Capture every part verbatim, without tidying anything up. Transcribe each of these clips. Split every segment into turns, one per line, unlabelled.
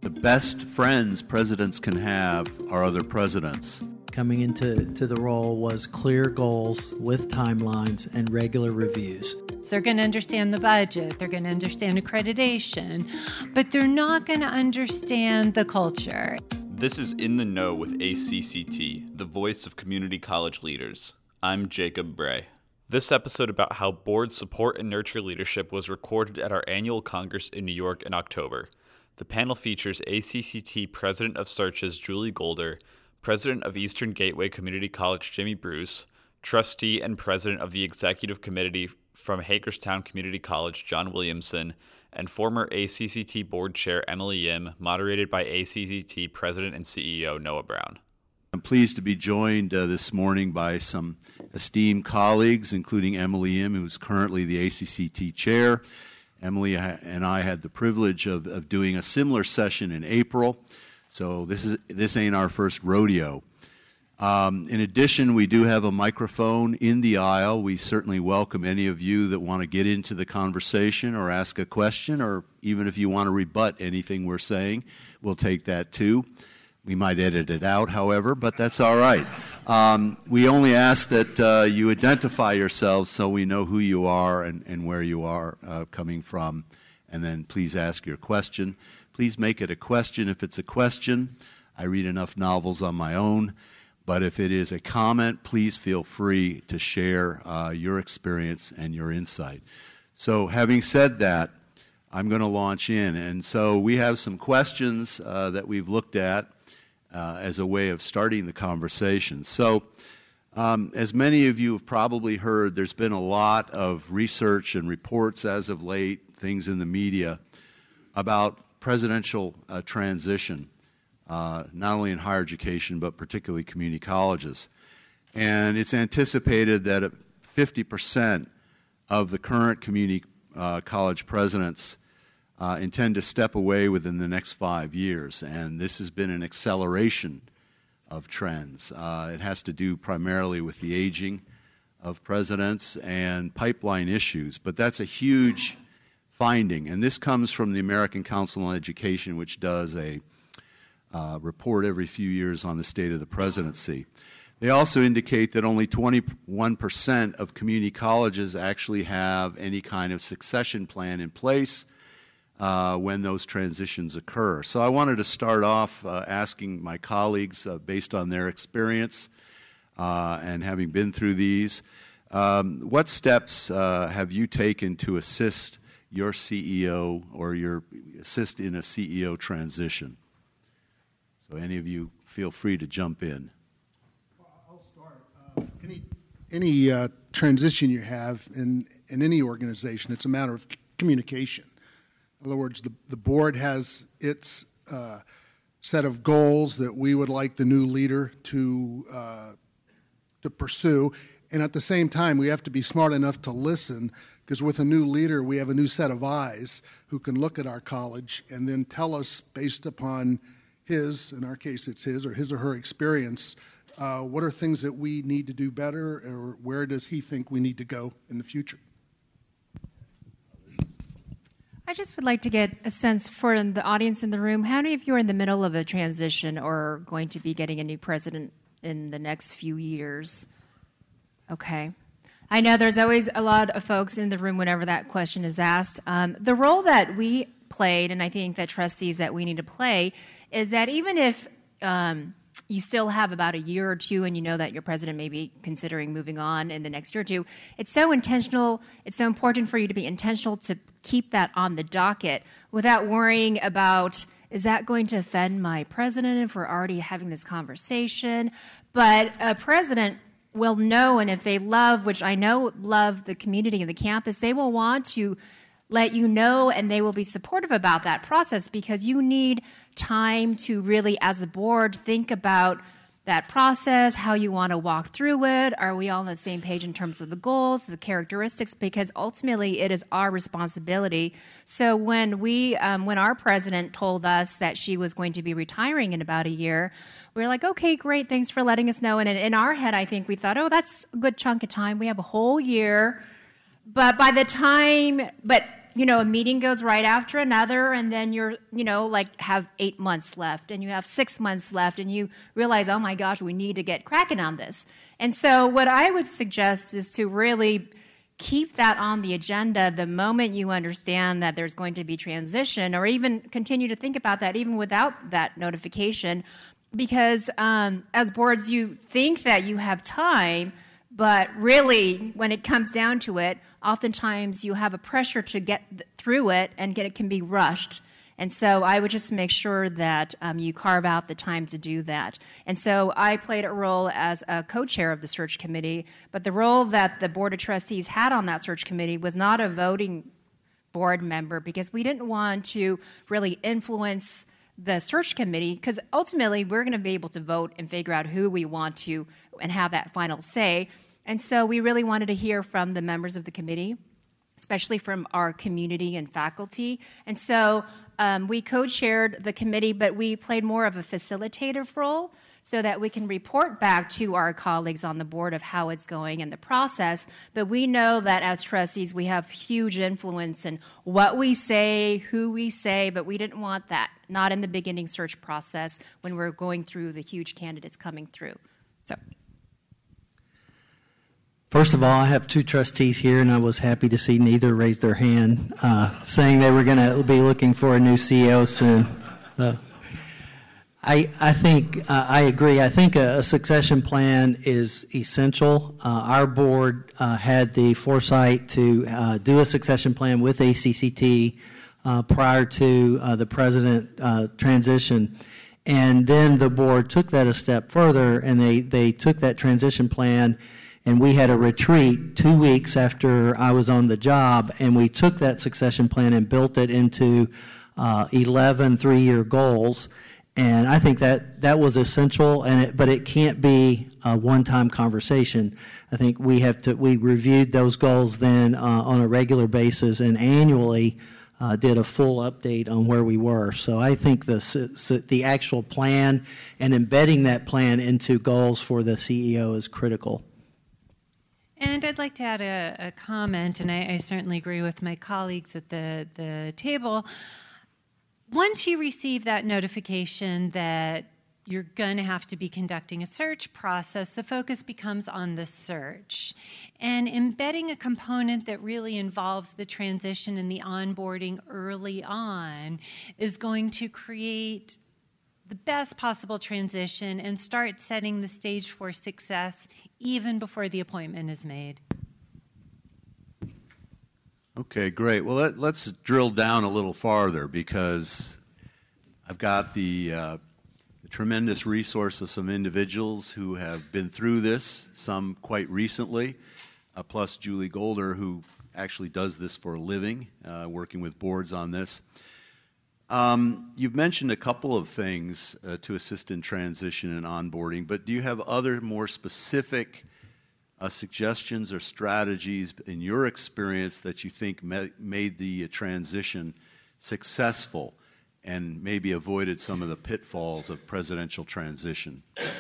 The best friends presidents can have are other presidents.
Coming into to the role was clear goals with timelines and regular reviews.
They're going to understand the budget, they're going to understand accreditation, but they're not going to understand the culture.
This is In the Know with A C C T, the voice of community college leaders. I'm Jacob Bray. This episode about how boards support and nurture leadership was recorded at our annual Congress in New York in October. The panel features A C C T President of Searches Julie Golder, President of Eastern Gateway Community College Jimmy Bruce, Trustee and President of the Executive Committee from Hagerstown Community College John Williamson, and former A C C T Board Chair Emily Yim, moderated by A C C T President and C E O Noah Brown.
I'm pleased to be joined uh, this morning by some esteemed colleagues, including Emily Yim, who's currently the A C C T Chair. Emily and I had the privilege of, of doing a similar session in April, so this is this ain't our first rodeo. Um, in addition, we do have a microphone in the aisle. We certainly welcome any of you that want to get into the conversation or ask a question, or even if you want to rebut anything we're saying, we'll take that too. We might edit it out, however, but that's all right. Um, we only ask that uh, you identify yourselves so we know who you are and, and where you are uh, coming from, and then please ask your question. Please make it a question if it's a question. I read enough novels on my own. But if it is a comment, please feel free to share uh, your experience and your insight. So having said that, I'm going to launch in. And so we have some questions uh, that we've looked at uh, as a way of starting the conversation. So um, as many of you have probably heard, there's been a lot of research and reports as of late, things in the media, about presidential uh, transition. Uh, not only in higher education, but particularly community colleges. And it's anticipated that fifty percent of the current community uh, college presidents uh, intend to step away within the next five years. And this has been an acceleration of trends. Uh, it has to do primarily with the aging of presidents and pipeline issues. But that's a huge finding. And this comes from the American Council on Education, which does a Uh, report every few years on the state of the presidency. They also indicate that only twenty-one percent of community colleges actually have any kind of succession plan in place uh, when those transitions occur. So I wanted to start off uh, asking my colleagues, uh, based on their experience uh, and having been through these, um, what steps uh, have you taken to assist your C E O or your assist in a C E O transition? So any of you feel free to jump in.
Well, I'll start. Uh, any any uh, transition you have in, in any organization, it's a matter of c- communication. In other words, the, the board has its uh, set of goals that we would like the new leader to uh, to pursue, and at the same time, we have to be smart enough to listen, because with a new leader, we have a new set of eyes who can look at our college and then tell us, based upon his, in our case it's his, or his or her experience, uh, what are things that we need to do better, or where does he think we need to go in the future?
I just would like to get a sense for the audience in the room, how many of you are in the middle of a transition or going to be getting a new president in the next few years? Okay. I know there's always a lot of folks in the room whenever that question is asked. Um, the role that we played, and I think that trustees that we need to play, is that even if um, you still have about a year or two and you know that your president may be considering moving on in the next year or two, it's so intentional, it's so important for you to be intentional to keep that on the docket without worrying about, is that going to offend my president if we're already having this conversation? But a president will know, and if they love, which I know love the community and the campus, they will want to let you know, and they will be supportive about that process, because you need time to really, as a board, think about that process, how you want to walk through it. Are we all on the same page in terms of the goals, the characteristics? Because ultimately, it is our responsibility. So when we, um, when our president told us that she was going to be retiring in about a year, we were like, okay, great, thanks for letting us know. And in our head, I think we thought, oh, that's a good chunk of time. We have a whole year. But by the time, but you know, a meeting goes right after another, and then you're, you know, like have eight months left, and you have six months left, and you realize, oh my gosh, we need to get cracking on this. And so what I would suggest is to really keep that on the agenda the moment you understand that there's going to be transition, or even continue to think about that even without that notification, because um, as boards, you think that you have time, but really, when it comes down to it, oftentimes you have a pressure to get th- through it, and get, it can be rushed. And so I would just make sure that um, you carve out the time to do that. And so I played a role as a co-chair of the search committee, but the role that the Board of Trustees had on that search committee was not a voting board member, because we didn't want to really influence the search committee, because ultimately we're going to be able to vote and figure out who we want to and have that final say. And so we really wanted to hear from the members of the committee, especially from our community and faculty. And so um, we co-chaired the committee, but we played more of a facilitative role so that we can report back to our colleagues on the board of how it's going in the process. But we know that as trustees, we have huge influence in what we say, who we say, but we didn't want that, not in the beginning search process when we're going through the huge candidates coming through. So.
First of all, I have two trustees here, and I was happy to see neither raise their hand, uh, saying they were going to be looking for a new C E O soon. So, I, I think uh, I agree. I think a, a succession plan is essential. Uh, our board uh, had the foresight to uh, do a succession plan with A C C T uh, prior to uh, the president uh, transition. And then the board took that a step further, and they, they took that transition plan, and we had a retreat two weeks after I was on the job, and we took that succession plan and built it into uh, eleven three-year goals. And I think that that was essential, and it, but it can't be a one-time conversation. I think we have to, we reviewed those goals then uh, on a regular basis, and annually uh, did a full update on where we were. So I think the, the actual plan and embedding that plan into goals for the C E O is critical.
And I'd like to add a, a comment, and I, I certainly agree with my colleagues at the, the table. Once you receive that notification that you're going to have to be conducting a search process, the focus becomes on the search. And embedding a component that really involves the transition and the onboarding early on is going to create the best possible transition and start setting the stage for success even before the appointment is made.
Okay, great. Well, let, let's drill down a little farther, because I've got the, uh, the tremendous resource of some individuals who have been through this, some quite recently, uh, plus Julie Golder, who actually does this for a living, uh, working with boards on this. Um, you've mentioned a couple of things uh, to assist in transition and onboarding, but do you have other more specific uh, suggestions or strategies in your experience that you think ma- made the uh, transition successful and maybe avoided some of the pitfalls of presidential transition?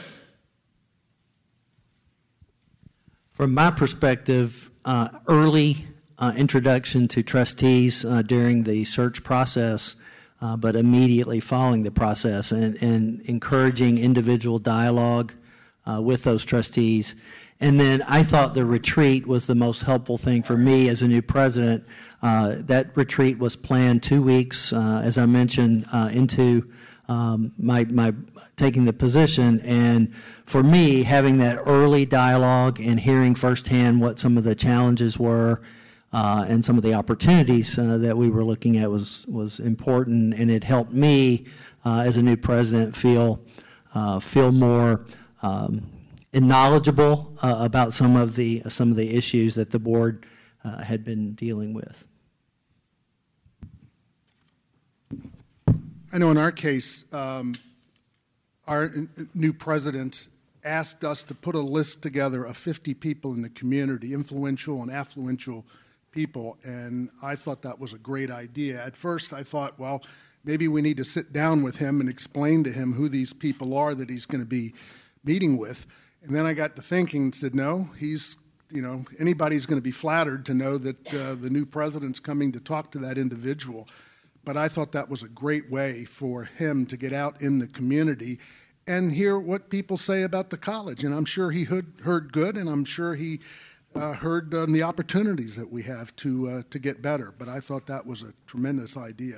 From my perspective, uh, early uh, introduction to trustees uh, during the search process, Uh, but immediately following the process, and, and encouraging individual dialogue uh, with those trustees. And then I thought the retreat was the most helpful thing for me as a new president. Uh, that retreat was planned two weeks, uh, as I mentioned, uh, into um, my, my taking the position. And for me, having that early dialogue and hearing firsthand what some of the challenges were, Uh, and some of the opportunities uh, that we were looking at was was important, and it helped me uh, as a new president feel uh, feel more um, knowledgeable uh, about some of the uh, some of the issues that the board uh, had been dealing with.
I know in our case, um, our new president asked us to put a list together of fifty people in the community, influential and affluential people, and I thought that was a great idea. At first I thought, well, maybe we need to sit down with him and explain to him who these people are that he's going to be meeting with. And then I got to thinking and said, no, he's you know, anybody's going to be flattered to know that uh, the new president's coming to talk to that individual. But I thought that was a great way for him to get out in the community and hear what people say about the college. And I'm sure he heard, heard good, and I'm sure he uh, heard um, the opportunities that we have to uh, to get better. But I thought that was a tremendous idea.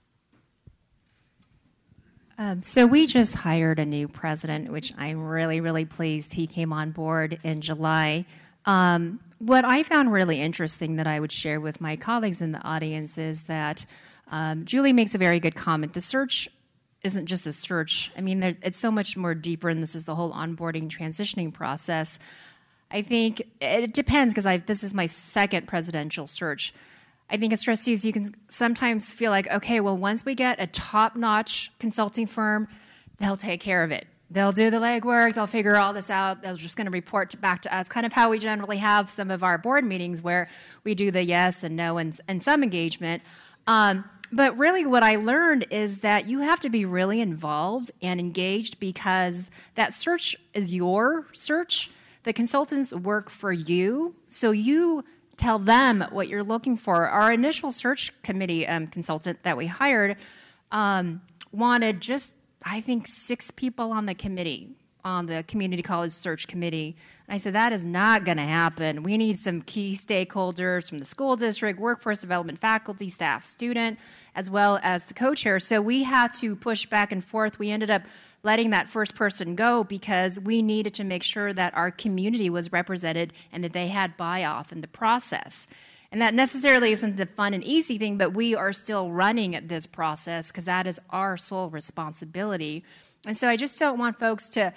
Um, so we just hired a new president, which I'm really, really pleased. He came on board in July. Um, what I found really interesting that I would share with my colleagues in the audience is that um, Julie makes a very good comment. The search isn't just a search. I mean, there, it's so much more deeper, and this is the whole onboarding, transitioning process. I think it depends, because this is my second presidential search. I think as trustees, you can sometimes feel like, okay, well, once we get a top-notch consulting firm, they'll take care of it. They'll do the legwork. They'll figure all this out. They're just going to report to, back to us, kind of how we generally have some of our board meetings where we do the yes and no and, and some engagement. Um, but really what I learned is that you have to be really involved and engaged, because that search is your search. The consultants work for you, so you tell them what you're looking for. Our initial search committee um, consultant that we hired um, wanted just, I think, six people on the committee, on the community college search committee. And I said, that is not going to happen. We need some key stakeholders from the school district, workforce development, faculty, staff, student, as well as the co-chair. So we had to push back and forth. We ended up letting that first person go because we needed to make sure that our community was represented and that they had buy-off in the process. And that necessarily isn't the fun and easy thing, but we are still running this process because that is our sole responsibility. And so I just don't want folks to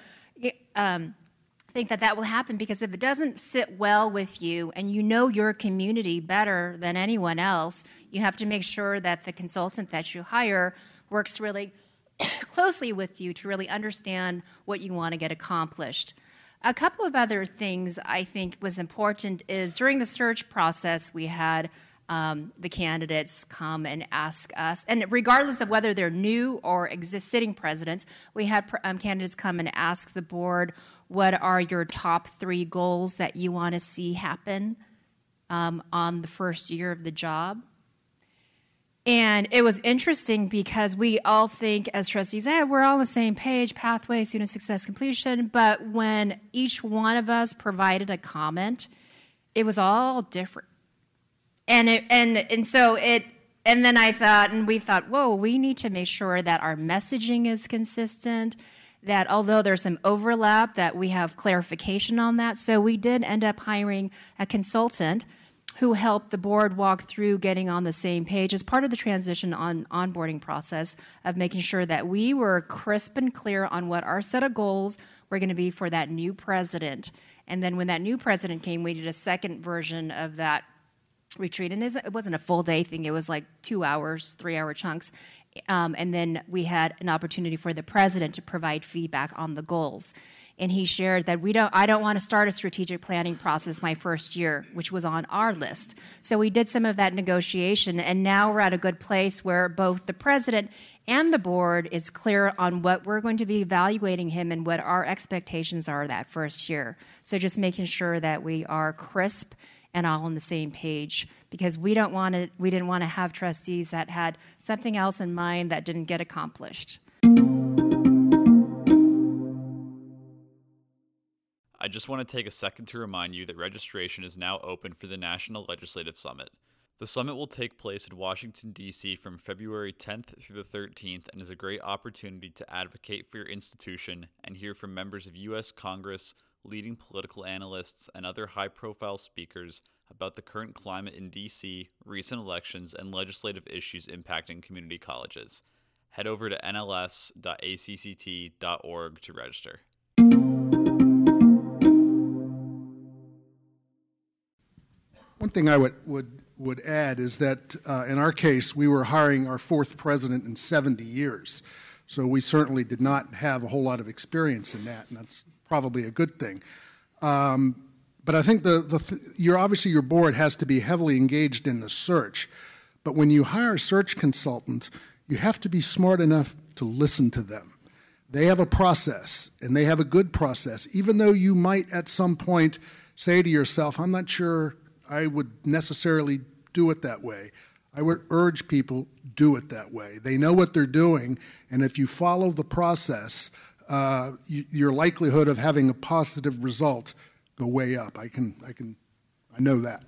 um, think that that will happen, because if it doesn't sit well with you and you know your community better than anyone else, you have to make sure that the consultant that you hire works really closely with you to really understand what you want to get accomplished. A couple of other things I think was important is during the search process, we had um, the candidates come and ask us, and regardless of whether they're new or existing presidents, we had um, candidates come and ask the board, what are your top three goals that you want to see happen um, on the first year of the job? And it was interesting because we all think as trustees, hey, we're all on the same page, pathway, student success, completion. But when each one of us provided a comment, it was all different. And it, and and so it, and then I thought, and we thought, whoa, we need to make sure that our messaging is consistent, that although there's some overlap, that we have clarification on that. So we did end up hiring a consultant who helped the board walk through getting on the same page as part of the transition on onboarding process of making sure that we were crisp and clear on what our set of goals were going to be for that new president. And then when that new president came, we did a second version of that retreat. And it wasn't a full day thing. It was like two hours, three-hour chunks. Um, and then we had an opportunity for the president to provide feedback on the goals. And he shared that we don't. I don't want to start a strategic planning process my first year, which was on our list. So we did some of that negotiation, and now we're at a good place where both the president and the board is clear on what we're going to be evaluating him and what our expectations are that first year. So just making sure that we are crisp and all on the same page, because we don't want to. We didn't want to have trustees that had something else in mind that didn't get accomplished.
I just want to take a second to remind you that registration is now open for the National Legislative Summit. The summit will take place in Washington, D C from February tenth through the thirteenth and is a great opportunity to advocate for your institution and hear from members of U S Congress, leading political analysts, and other high-profile speakers about the current climate in D C, recent elections, and legislative issues impacting community colleges. Head over to N L S dot A C C T dot org to register.
One thing I would, would, would add is that uh, in our case, we were hiring our fourth president in seventy years. So we certainly did not have a whole lot of experience in that, and that's probably a good thing. Um, but I think the, the th- you're, obviously your board has to be heavily engaged in the search. But when you hire a search consultant, you have to be smart enough to listen to them. They have a process, and they have a good process, even though you might at some point say to yourself, I'm not sure I would necessarily do it that way. I would urge people, do it that way. They know what they're doing, and if you follow the process, uh, you, your likelihood of having a positive result go way up. I can, I can, I know that.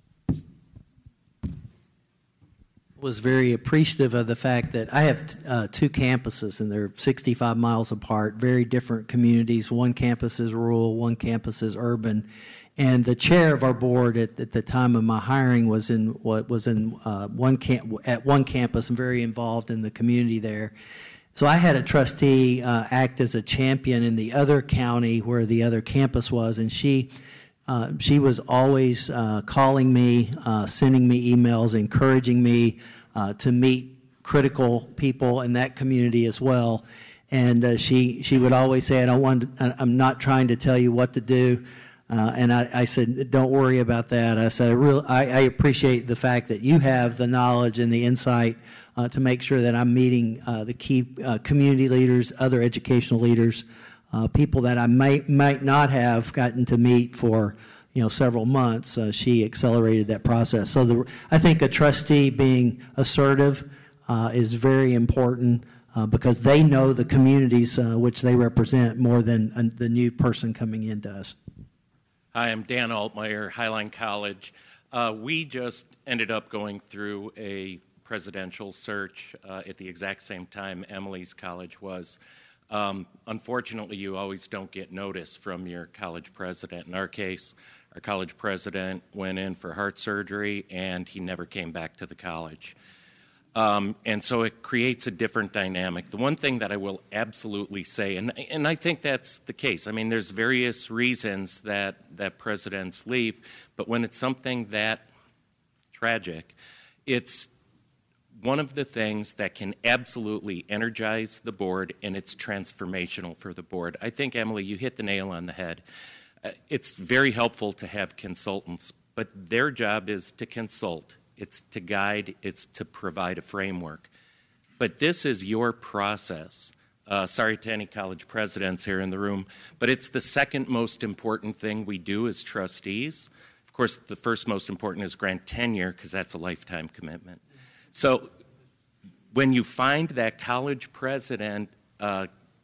Was very appreciative of the fact that I have uh, two campuses and they're sixty-five miles apart, very different communities. One campus is rural, one campus is urban. And the chair of our board at, at the time of my hiring was in what was in uh, one camp at one campus and very involved in the community there. So I had a trustee uh, act as a champion in the other county where the other campus was, and she uh, she was always uh, calling me, uh, sending me emails, encouraging me uh, to meet critical people in that community as well. And uh, she she would always say, "I don't want. To, I'm not trying to tell you what to do." Uh, and I, I said, don't worry about that. I said, I, really, I, I appreciate the fact that you have the knowledge and the insight uh, to make sure that I'm meeting uh, the key uh, community leaders, other educational leaders, uh, people that I might might not have gotten to meet for you know several months. Uh, she accelerated that process. So the, I think a trustee being assertive uh, is very important uh, because they know the communities uh, which they represent more than uh, the new person coming in does.
Hi, I'm Dan Altmeyer, Highline College. Uh, we just ended up going through a presidential search uh, at the exact same time Emily's college was. Um, unfortunately, you always don't get notice from your college president. In our case, our college president went in for heart surgery, and he never came back to the college. Um, and so it creates a different dynamic. The one thing that I will absolutely say, and and I think that's the case. I mean, there's various reasons that, that presidents leave, but when it's something that tragic, it's one of the things that can absolutely energize the board, and it's transformational for the board. I think, Emily, you hit the nail on the head. Uh, it's very helpful to have consultants, but their job is to consult. It's to guide, it's to provide a framework. But this is your process. Uh, sorry to any college presidents here in the room, but it's the second most important thing we do as trustees. Of course, the first most important is grant tenure, because that's a lifetime commitment. So when you find that college president, uh,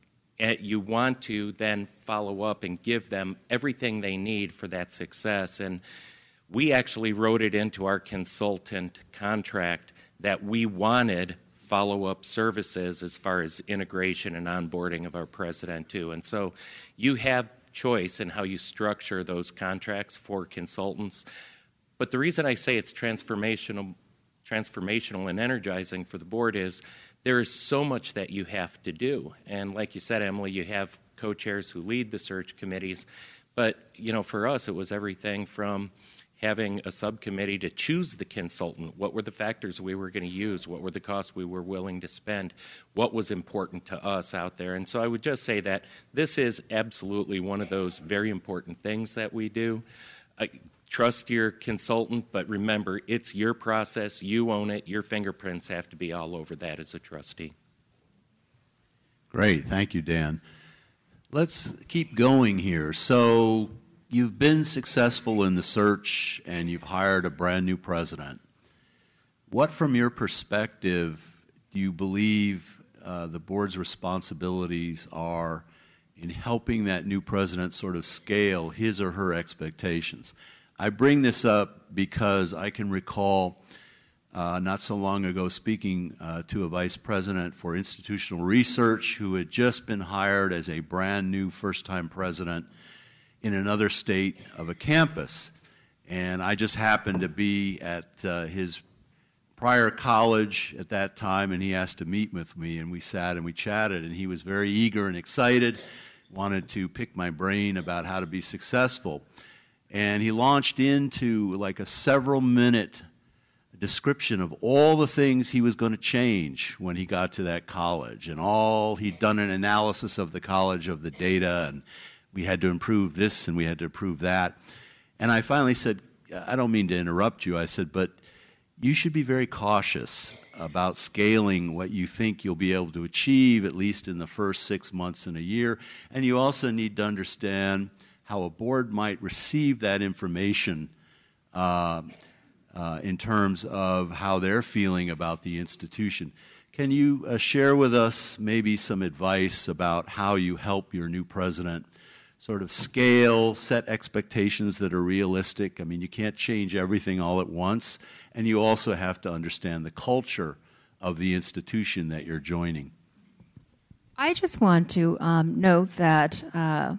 you want to then follow up and give them everything they need for that success. And we actually wrote it into our consultant contract that we wanted follow-up services as far as integration and onboarding of our president too. And so you have choice in how you structure those contracts for consultants. But the reason I say it's transformational, transformational and energizing for the board is there is so much that you have to do. And like you said, Emily, you have co-chairs who lead the search committees. But, you know, for us, it was everything from having a subcommittee to choose the consultant. What were the factors we were going to use? What were the costs we were willing to spend? What was important to us out there? And so I would just say that this is absolutely one of those very important things that we do. I trust your consultant, but remember, it's your process. You own it. Your fingerprints have to be all over that as a trustee.
Great. Thank you, Dan. Let's keep going here. So you've been successful in the search and you've hired a brand new president. What, from your perspective, do you believe uh, the board's responsibilities are in helping that new president sort of scale his or her expectations? I bring this up because I can recall uh, not so long ago speaking uh, to a vice president for institutional research who had just been hired as a brand new first-time president in another state of a campus. And I just happened to be at uh, his prior college at that time, and he asked to meet with me, and we sat and we chatted, and he was very eager and excited, wanted to pick my brain about how to be successful. And he launched into like a several minute description of all the things he was going to change when he got to that college, and all he'd done an analysis of the college, of the data, and we had to improve this and we had to improve that. And I finally said, I don't mean to interrupt you, I said, but you should be very cautious about scaling what you think you'll be able to achieve, at least in the first six months in a year. And you also need to understand how a board might receive that information uh, uh, in terms of how they're feeling about the institution. Can you uh, share with us maybe some advice about how you help your new president sort of scale, set expectations that are realistic? I mean, you can't change everything all at once, and you also have to understand the culture of the institution that you're joining.
I just want to um, note that uh,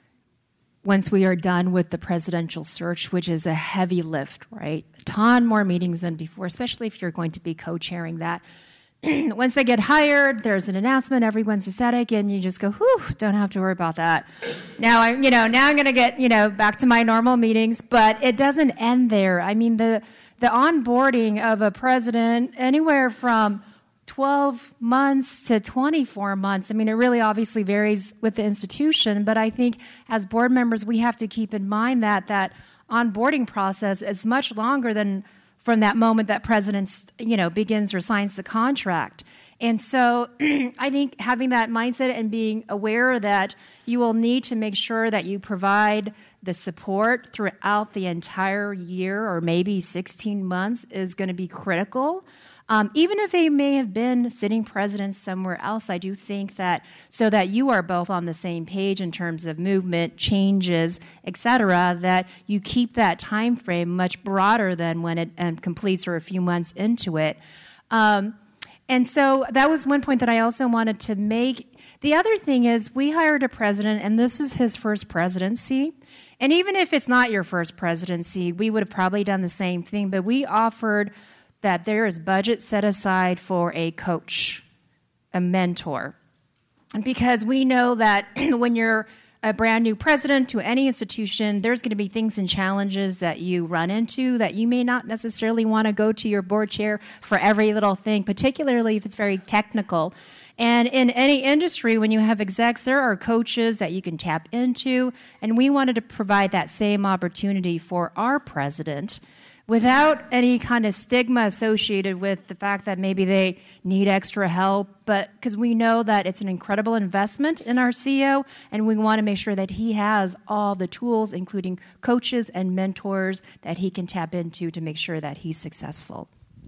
once we are done with the presidential search, which is a heavy lift, right? A ton more meetings than before, especially if you're going to be co-chairing that. Once they get hired, there's an announcement, everyone's ecstatic, and you just go, whew, don't have to worry about that. Now I'm, you know, now I'm going to get, you know, back to my normal meetings, but it doesn't end there. I mean, the, the onboarding of a president, anywhere from twelve months to twenty-four months. I mean, it really obviously varies with the institution, but I think as board members, we have to keep in mind that that onboarding process is much longer than from that moment that president, you know, begins or signs the contract. And so I think having that mindset and being aware that you will need to make sure that you provide the support throughout the entire year or maybe sixteen months is going to be critical. Um, even if they may have been sitting presidents somewhere else, I do think that so that you are both on the same page in terms of movement, changes, et cetera, that you keep that time frame much broader than when it um, completes or a few months into it. Um, and so that was one point that I also wanted to make. The other thing is we hired a president, and this is his first presidency. And even if it's not your first presidency, we would have probably done the same thing, but we offered that there is budget set aside for a coach, a mentor. And because we know that when you're a brand new president to any institution, there's going to be things and challenges that you run into that you may not necessarily want to go to your board chair for every little thing, particularly if it's very technical. And in any industry, when you have execs, there are coaches that you can tap into, and we wanted to provide that same opportunity for our president without any kind of stigma associated with the fact that maybe they need extra help, but because we know that it's an incredible investment in our C E O, and we want to make sure that he has all the tools, including coaches and mentors, that he can tap into to make sure that he's successful.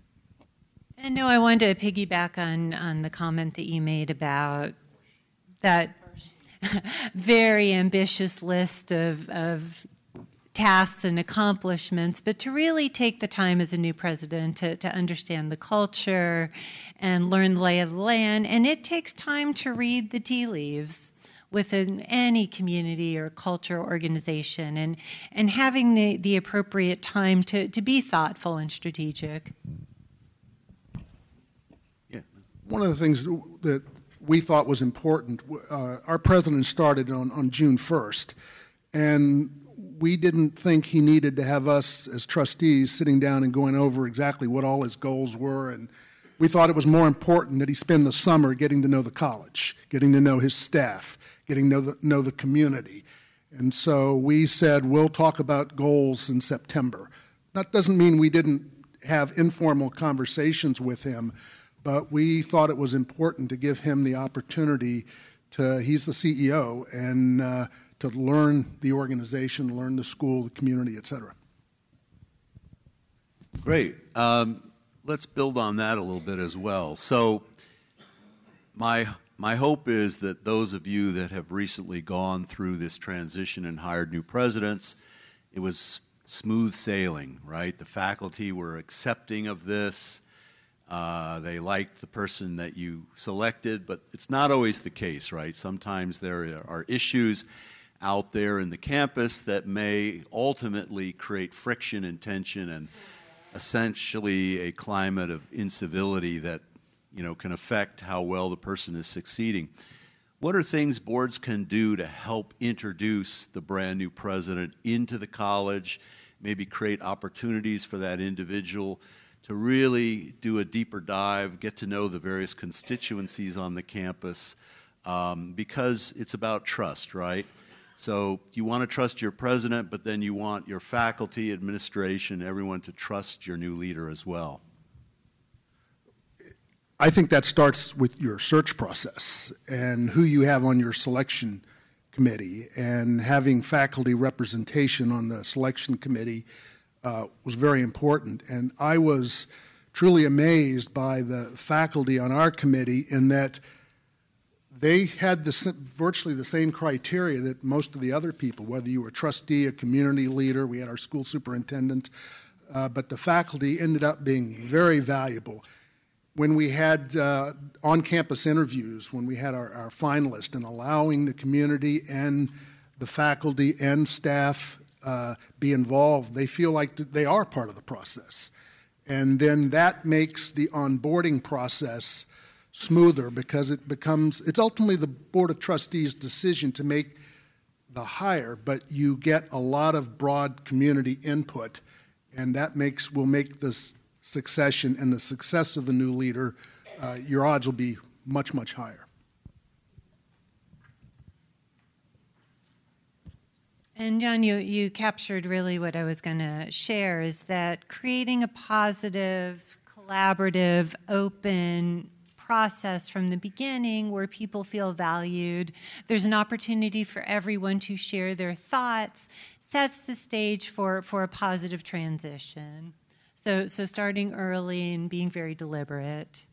And no, I wanted to piggyback on, on the comment that you made about that very ambitious list of, of tasks and accomplishments, but to really take the time as a new president to, to understand the culture and learn the lay of the land. And it takes time to read the tea leaves within any community or culture organization, and, and having the, the appropriate time to, to be thoughtful and strategic.
Yeah. One of the things that we thought was important, uh, our president started on, on June first, and we didn't think he needed to have us as trustees sitting down and going over exactly what all his goals were. And we thought it was more important that he spend the summer getting to know the college, getting to know his staff, getting to know the, know the community. And so we said, we'll talk about goals in September. That doesn't mean we didn't have informal conversations with him, but we thought it was important to give him the opportunity to, he's the C E O, and uh, to learn the organization, learn the school, the community, et cetera.
Great. Um, let's build on that a little bit as well. So my, my hope is that those of you that have recently gone through this transition and hired new presidents, it was smooth sailing, right? The faculty were accepting of this. Uh, they liked the person that you selected, but it's not always the case, right? Sometimes there are issues out there in the campus that may ultimately create friction and tension and essentially a climate of incivility that, you know, can affect how well the person is succeeding. What are things boards can do to help introduce the brand new president into the college, maybe create opportunities for that individual to really do a deeper dive, get to know the various constituencies on the campus, um, because it's about trust, right? So you want to trust your president, but then you want your faculty, administration, everyone to trust your new leader as well.
I think that starts with your search process and who you have on your selection committee, and having faculty representation on the selection committee uh, was very important. And I was truly amazed by the faculty on our committee in that they had the, virtually the same criteria that most of the other people, whether you were a trustee, a community leader, we had our school superintendent, uh, but the faculty ended up being very valuable. When we had uh, on-campus interviews, when we had our, our finalists, and allowing the community and the faculty and staff uh, be involved, they feel like they are part of the process. And then that makes the onboarding process smoother because it becomes, it's ultimately the Board of Trustees' decision to make the hire, but you get a lot of broad community input, and that makes will make this succession and the success of the new leader, uh, your odds will be much, much higher.
And John, you, you captured really what I was going to share, is that creating a positive, collaborative, open process from the beginning where people feel valued, there's an opportunity for everyone to share their thoughts, sets the stage for, for a positive transition. So, so starting early and being very deliberate.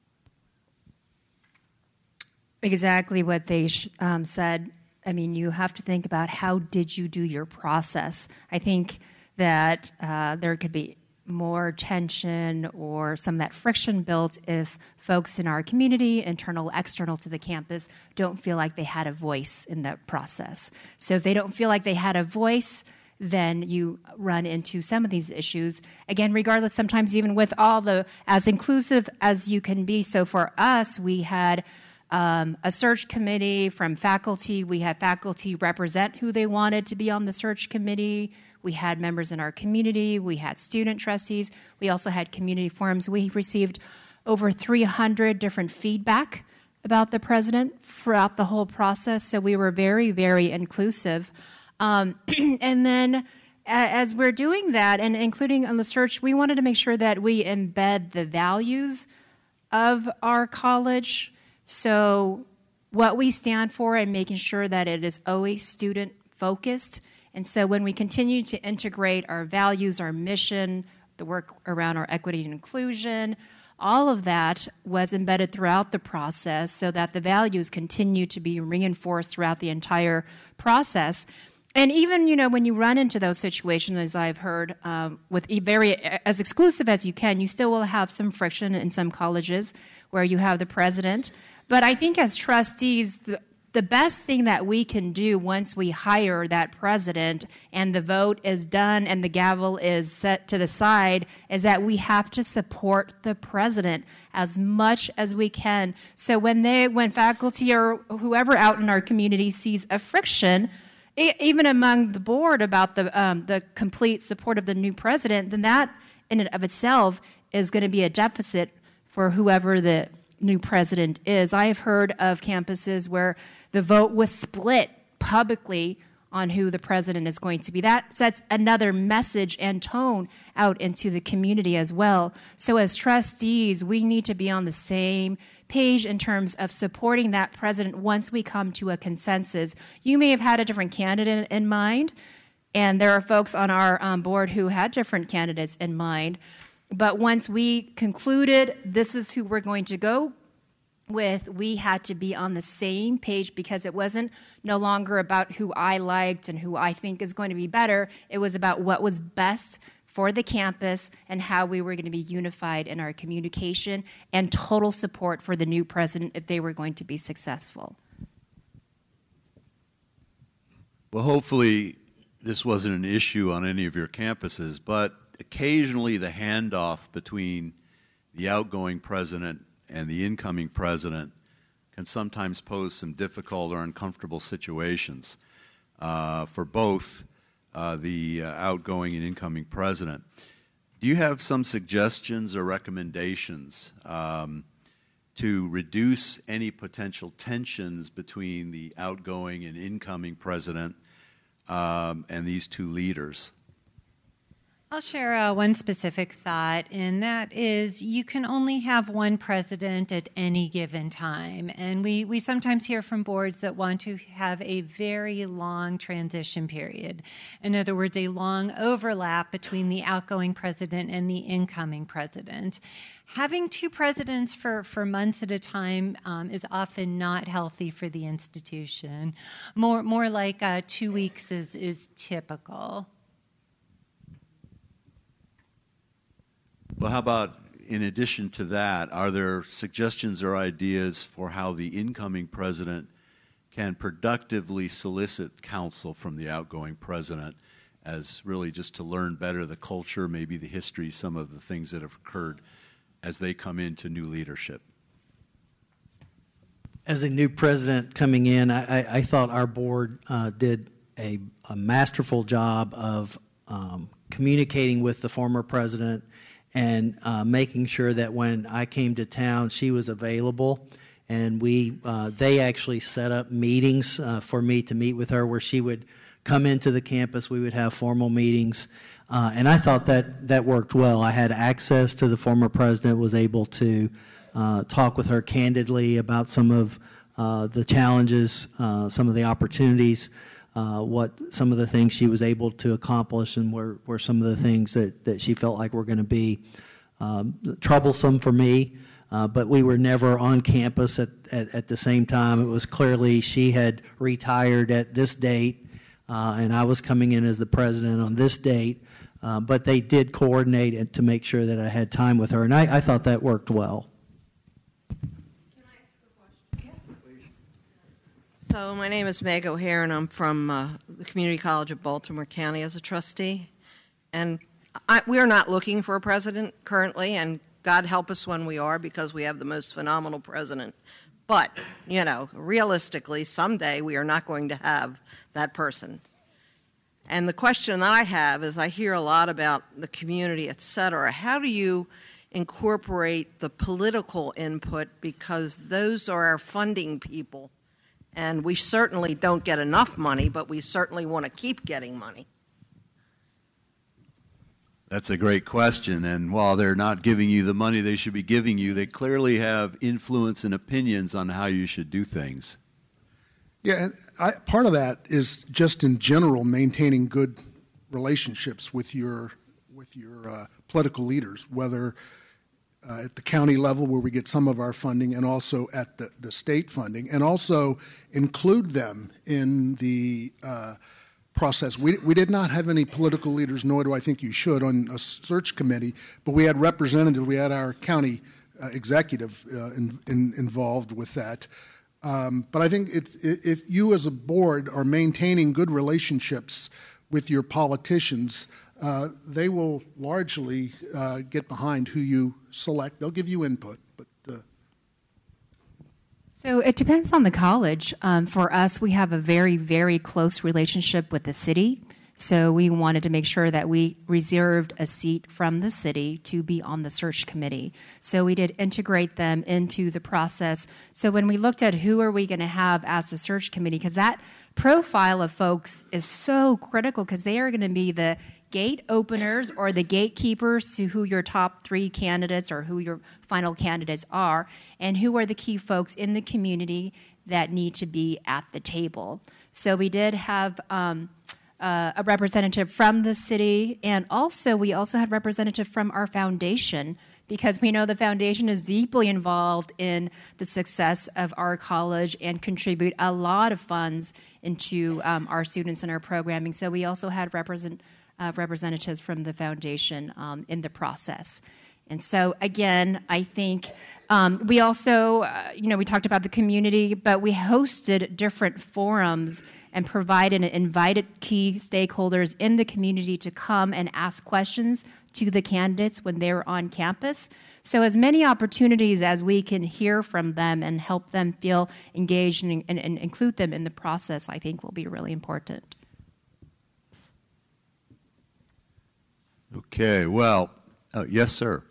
Exactly what they sh- um, said. I mean, you have to think about how did you do your process. I think that uh, there could be more tension or some of that friction built if folks in our community, internal, external to the campus, don't feel like they had a voice in that process. So if they don't feel like they had a voice, then you run into some of these issues. Again, regardless, sometimes even with all the, as inclusive as you can be. So for us, we had um, a search committee from faculty. We had faculty represent who they wanted to be on the search committee. We had members in our community. We had student trustees. We also had community forums. We received over three hundred different feedback about the president throughout the whole process. So we were very, very inclusive. Um, and then as we're doing that, and including on the search, we wanted to make sure that we embed the values of our college. So what we stand for and making sure that it is always student-focused. And so when we continue to integrate our values, our mission, the work around our equity and inclusion, all of that was embedded throughout the process so that the values continue to be reinforced throughout the entire process. And even, you know, when you run into those situations, as I've heard, um, with very as exclusive as you can, you still will have some friction in some colleges where you have the president. But I think as trustees, the, the best thing that we can do once we hire that president and the vote is done and the gavel is set to the side is that we have to support the president as much as we can. So when they, when faculty or whoever out in our community sees a friction, even among the board about the um, the complete support of the new president, then that in and of itself is going to be a deficit for whoever the new president is. I have heard of campuses where the vote was split publicly on who the president is going to be. That sets another message and tone out into the community as well. So as trustees, we need to be on the same page in terms of supporting that president once we come to a consensus. You may have had a different candidate in mind, and there are folks on our um, board who had different candidates in mind. But once we concluded this is who we're going to go with, we had to be on the same page because it wasn't no longer about who I liked and who I think is going to be better. It was about what was best for the campus and how we were going to be unified in our communication and total support for the new president if they were going to be successful.
Well, hopefully this wasn't an issue on any of your campuses, but occasionally the handoff between the outgoing president and the incoming president can sometimes pose some difficult or uncomfortable situations uh, for both uh, the uh, outgoing and incoming president. Do you have some suggestions or recommendations um, to reduce any potential tensions between the outgoing and incoming president um, and these two leaders?
I'll share uh, one specific thought, and that is you can only have one president at any given time. And we, we sometimes hear from boards that want to have a very long transition period. In other words, a long overlap between the outgoing president and the incoming president. Having two presidents for, for months at a time um, is often not healthy for the institution. More, more like uh, two weeks is, is typical.
Well, how about, in addition to that, are there suggestions or ideas for how the incoming president can productively solicit counsel from the outgoing president as really just to learn better the culture, maybe the history, some of the things that have occurred as they come into new leadership?
As a new president coming in, I, I, I thought our board uh, did a, a masterful job of um, communicating with the former president and uh, making sure that when I came to town, she was available. And we, uh, they actually set up meetings uh, for me to meet with her where she would come into the campus. We would have formal meetings. Uh, and I thought that that worked well. I had access to the former president, was able to uh, talk with her candidly about some of uh, the challenges, uh, some of the opportunities, Uh, what some of the things she was able to accomplish, and were, were some of the things that, that she felt like were going to be um, troublesome for me. Uh, but we were never on campus at, at, at the same time. It was clearly she had retired at this date, uh, and I was coming in as the president on this date. Uh, but they did coordinate it to make sure that I had time with her, and I, I thought that worked well.
So my name is Meg O'Hare, and I'm from uh, the Community College of Baltimore County as a trustee. And I, we are not looking for a president currently, and God help us when we are, because we have the most phenomenal president. But, you know, realistically, someday we are not going to have that person. And the question that I have is, I hear a lot about the community, et cetera. How do you incorporate the political input, because those are our funding people? And we certainly don't get enough money, but we certainly want to keep getting money.
That's a great question. And while they're not giving you the money they should be giving you, they clearly have influence and opinions on how you should do things.
Yeah, and I, part of that is just in general maintaining good relationships with your with your uh, political leaders, whether Uh, at the county level where we get some of our funding, and also at the, the state funding, and also include them in the uh, process. We, we did not have any political leaders, nor do I think you should, on a search committee, but we had representatives, we had our county uh, executive uh, in, in, involved with that. Um, but I think it, if you as a board are maintaining good relationships with your politicians, uh, they will largely uh, get behind who you select. They'll give you input, but. Uh...
So it depends on the college. Um, for us, we have a very, very close relationship with the city. So we wanted to make sure that we reserved a seat from the city to be on the search committee. So we did integrate them into the process. So when we looked at who are we going to have as the search committee, because that profile of folks is so critical, because they are going to be the gate openers or the gatekeepers to who your top three candidates or who your final candidates are, and who are the key folks in the community that need to be at the table. So we did have um, uh, a representative from the city, and also we also had representative from our foundation, because we know the foundation is deeply involved in the success of our college and contribute a lot of funds into um, our students and our programming. So we also had represent, uh, representatives from the foundation um, in the process. And so, again, I think um, we also, uh, you know, we talked about the community, but we hosted different forums and provided and invited key stakeholders in the community to come and ask questions to the candidates when they were on campus. So as many opportunities as we can hear from them and help them feel engaged and, and, and include them in the process, I think will be really important.
Okay, well, uh, yes, sir.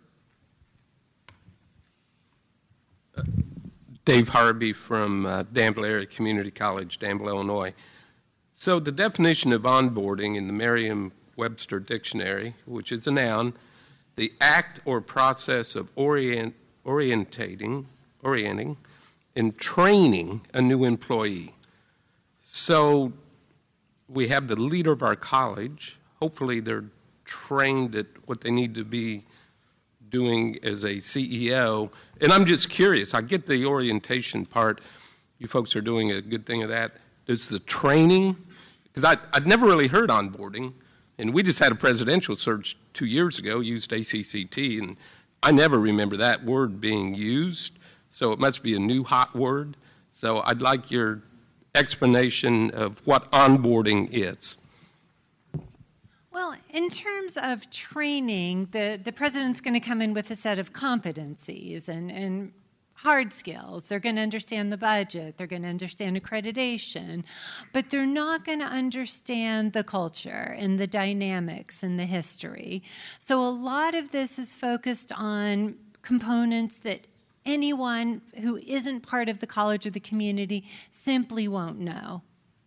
Uh, Dave Harvey from uh, Danville Area Community College, Danville, Illinois. So the definition of onboarding in the Merriam Webster Dictionary, which is a noun, the act or process of orient, orientating, orienting and training a new employee. So we have the leader of our college. Hopefully they're trained at what they need to be doing as a C E O. And I'm just curious, I get the orientation part. You folks are doing a good thing of that. Does the training, because I'd never really heard onboarding, and we just had a presidential search two years ago, used A C C T, and I never remember that word being used, so it must be a new hot word. So I'd like your explanation of what onboarding is.
Well, in terms of training, the, the president's going to come in with a set of competencies and, and hard skills. They're going to understand the budget. They're going to understand accreditation. But they're not going to understand the culture and the dynamics and the history. So a lot of this is focused on components that anyone who isn't part of the college or the community simply won't know.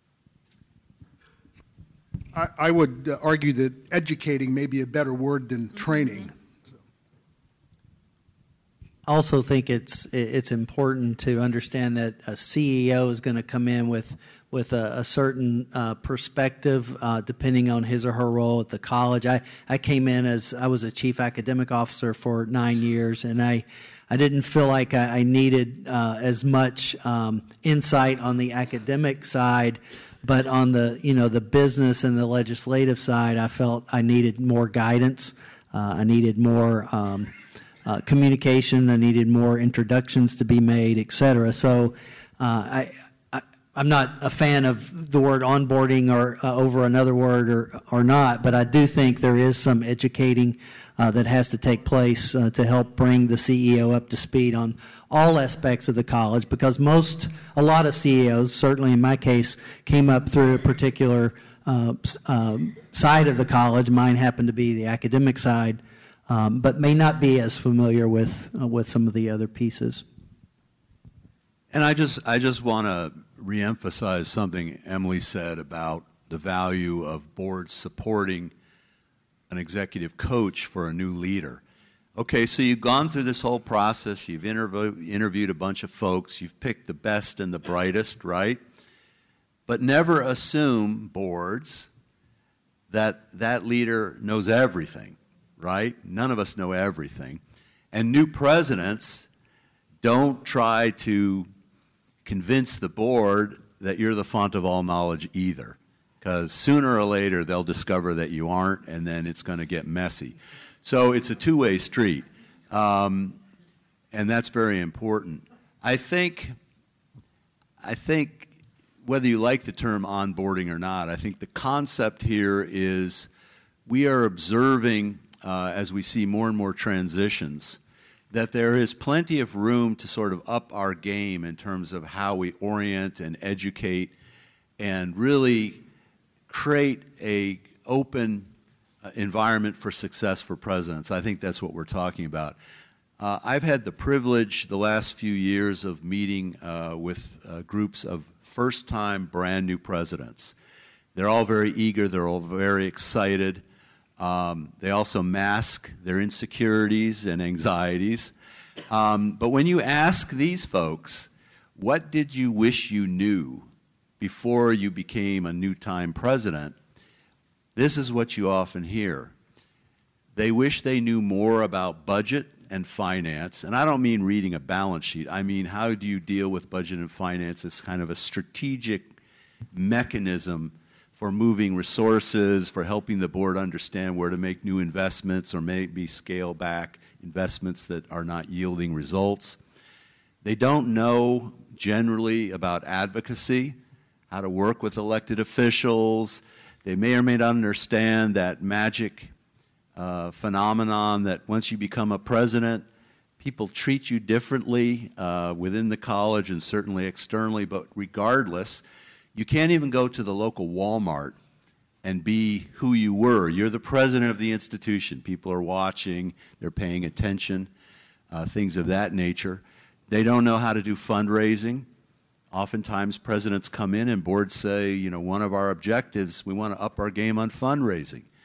I, I would uh, argue that educating may be a better word than training. So.
I also think it's it's important to understand that a C E O is going to come in with with a, a certain uh, perspective, uh, depending on his or her role at the college. I, I came in as I was a chief academic officer for nine years, and I I didn't feel like I, I needed uh, as much um, insight on the academic side. But on the, you know, the business and the legislative side, I felt I needed more guidance. Uh, I needed more um, uh, communication. I needed more introductions to be made, et cetera. So uh, I, I, I'm not a fan of the word onboarding or uh, over another word or, or not, but I do think there is some educating uh, that has to take place uh, to help bring the C E O up to speed on all aspects of the college, because most, a lot of C E Os, certainly in my case, came up through a particular uh, um, side of the college. Mine happened to be the academic side, um, but may not be as familiar with uh, with some of the other pieces.
And I just I just want to reemphasize something Emily said about the value of boards supporting an executive coach for a new leader. Okay, so you've gone through this whole process, you've interv- interviewed a bunch of folks, you've picked the best and the brightest, right? But never assume, boards, that that leader knows everything, right? None of us know everything. And new presidents don't try to convince the board that you're the font of all knowledge either, because sooner or later they'll discover that you aren't, and then it's going to get messy. So it's a two-way street, um, and that's very important. I think, I think whether you like the term onboarding or not, I think the concept here is we are observing, uh, as we see more and more transitions, that there is plenty of room to sort of up our game in terms of how we orient and educate and really create a open uh, environment for success for presidents. I think that's what we're talking about. Uh, I've had the privilege the last few years of meeting uh, with uh, groups of first-time brand new presidents. They're all very eager, they're all very excited. Um, they also mask their insecurities and anxieties. Um, but when you ask these folks, what did you wish you knew before you became a new-time president, this is what you often hear. They wish they knew more about budget and finance. And I don't mean reading a balance sheet. I mean, how do you deal with budget and finance as kind of a strategic mechanism for moving resources, for helping the board understand where to make new investments or maybe scale back investments that are not yielding results. They don't know generally about advocacy, how to work with elected officials. They may or may not understand that magic uh, phenomenon that once you become a president, people treat you differently uh, within the college and certainly externally, but regardless, you can't even go to the local Walmart and be who you were. You're the president of the institution. People are watching, they're paying attention, uh, things of that nature. They don't know how to do fundraising. Oftentimes presidents come in and boards say, you know, one of our objectives, we want to up our game on fundraising.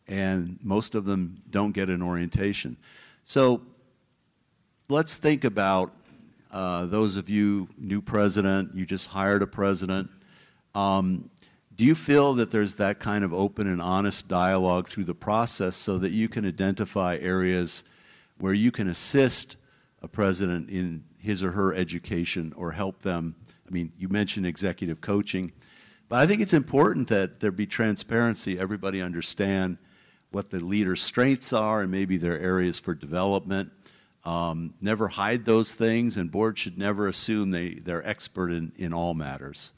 and most of them don't get an orientation. So let's think about uh, those of you, new president, you just hired a president. Um, do you feel that there's that kind of open and honest dialogue through the process so that you can identify areas where you can assist a president in his or her education or help them? I mean, you mentioned executive coaching, but I think it's important that there be transparency, everybody understand what the leader's strengths are and maybe their areas for development. Um, never hide those things, and boards should never assume they, they're expert in, in all matters.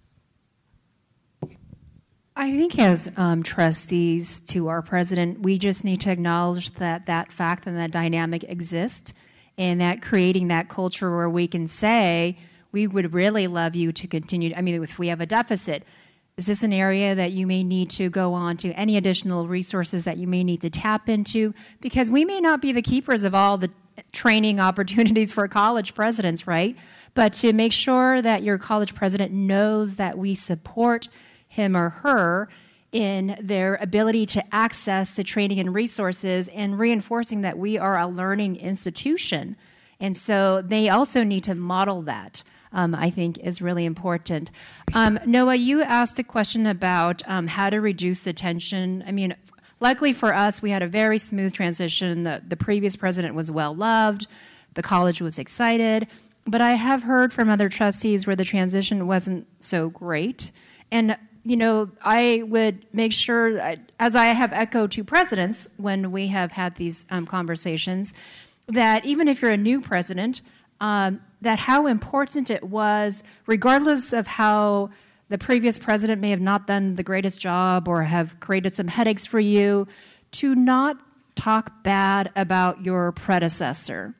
I think as um, trustees to our president, we just need to acknowledge that that fact and that dynamic exists, and that creating that culture where we can say, we would really love you to continue. I mean, if we have a deficit, is this an area that you may need to go on to, any additional resources that you may need to tap into? Because we may not be the keepers of all the training opportunities for college presidents, right? But to make sure that your college president knows that we support him or her in their ability to access the training and resources, and reinforcing that we are a learning institution. And so they also need to model that. Um, I think is really important. Um, Noah, you asked a question about um, how to reduce the tension. I mean, luckily for us, we had a very smooth transition. The, the previous president was well loved. The college was excited. But I have heard from other trustees where the transition wasn't so great. And, you know, I would make sure, as I have echoed to presidents when we have had these um, conversations, that even if you're a new president, um, that how important it was, regardless of how the previous president may have not done the greatest job or have created some headaches for you, to not talk bad about your predecessor.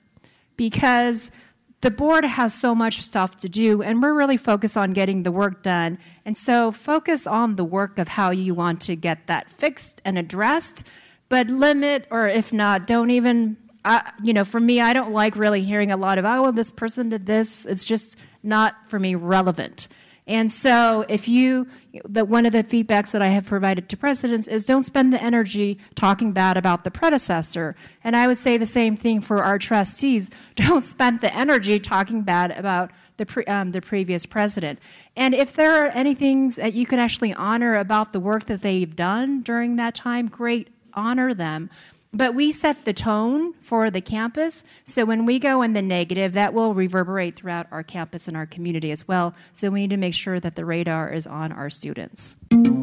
Because the board has so much stuff to do, and we're really focused on getting the work done. And so focus on the work of how you want to get that fixed and addressed, but limit, or if not, don't even... Uh, you know, for me, I don't like really hearing a lot of, oh, well, this person did this. It's just not, for me, relevant. And so if you, the, one of the feedbacks that I have provided to presidents is don't spend the energy talking bad about the predecessor. And I would say the same thing for our trustees. Don't spend the energy talking bad about the, pre, um, the previous president. And if there are any things that you can actually honor about the work that they've done during that time, great, honor them. But we set the tone for the campus, so when we go in the negative, that will reverberate throughout our campus and our community as well. So we need to make sure that the radar is on our students.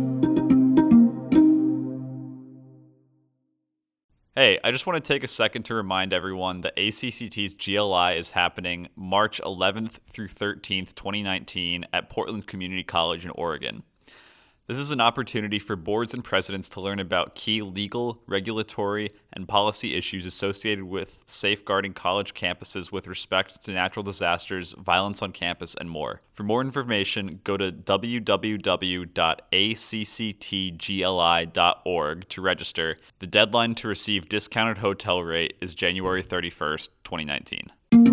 Hey, I just want to take a second to remind everyone that A C C T's G L I is happening March eleventh through thirteenth, twenty nineteen at Portland Community College in Oregon. This is an opportunity for boards and presidents to learn about key legal, regulatory, and policy issues associated with safeguarding college campuses with respect to natural disasters, violence on campus, and more. For more information, go to w w w dot a c c t g l i dot org to register. The deadline to receive discounted hotel rate is January thirty-first, twenty nineteen.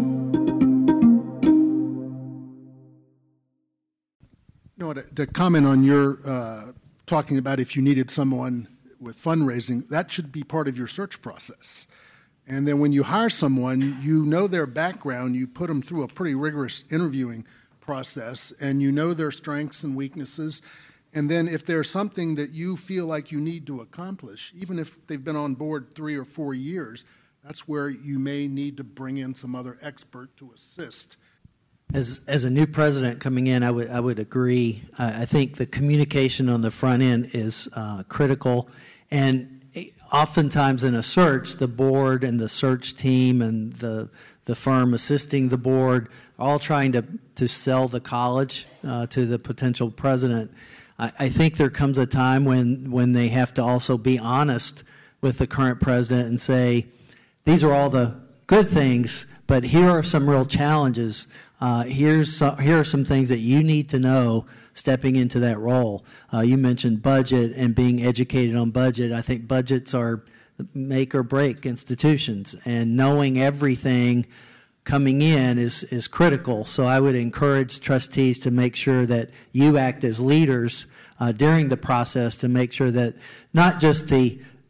No, to, to comment on your uh, talking about if you needed someone with fundraising, that should be part of your search process. And then when you hire someone, you know their background, you put them through a pretty rigorous interviewing process, and you know their strengths and weaknesses. And then if there's something that you feel like you need to accomplish, even if they've been on board three or four years, that's where you may need to bring in some other expert to assist.
As as a new president coming in, I would I would agree. Uh, I think the communication on the front end is uh, critical, and oftentimes in a search, the board and the search team and the the firm assisting the board are all trying to to sell the college uh, to the potential president. I, I think there comes a time when when they have to also be honest with the current president and say, these are all the good things, but here are some real challenges. Uh, here's some, here are some things that you need to know stepping into that role. Uh, you mentioned budget and being educated on budget. I think budgets are make or break institutions, and knowing everything coming in is, is critical. So I would encourage trustees to make sure that you act as leaders uh, during the process to make sure that not just the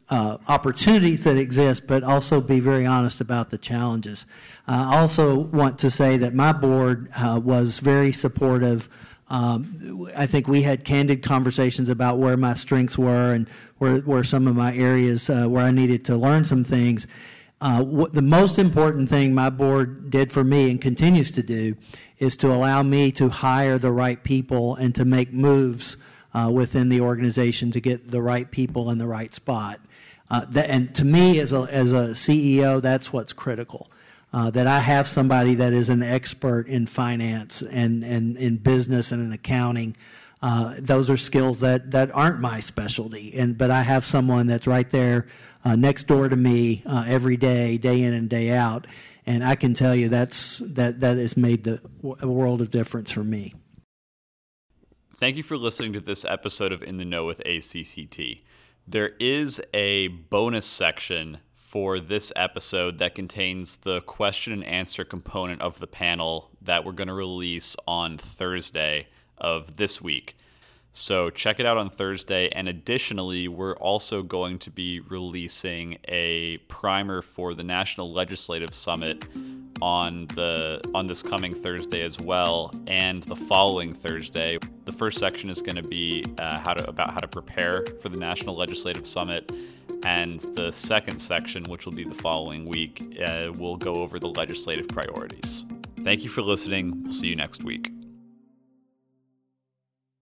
uh, opportunities that exist, but also be very honest about the challenges. Uh, I also want to say that my board uh, was very supportive. Um, I think we had candid conversations about where my strengths were and where, where some of my areas uh, where I needed to learn some things. Uh, what, the most important thing my board did for me and continues to do is to allow me to hire the right people and to make moves uh, within the organization to get the right people in the right spot. Uh, that, and to me, as a, as a C E O, that's what's critical. Uh, that I have somebody that is an expert in finance and, and in business and in accounting. Uh, those are skills that, that aren't my specialty. And but I have someone that's right there uh, next door to me uh, every day, day in and day out. And I can tell you that's that that has made the a world of difference for me.
Thank you for listening to this episode of In the Know with A C C T. There is a bonus section for this episode that contains the question and answer component of the panel that we're going to release on Thursday of this week. So check it out on Thursday. And additionally, we're also going to be releasing a primer for the National Legislative Summit on the on this coming Thursday as well, and the following Thursday. The first section is going to be uh, how to about how to prepare for the National Legislative Summit, and the second section, which will be the following week, uh, will go over the legislative priorities. Thank you for listening. We'll see you next week.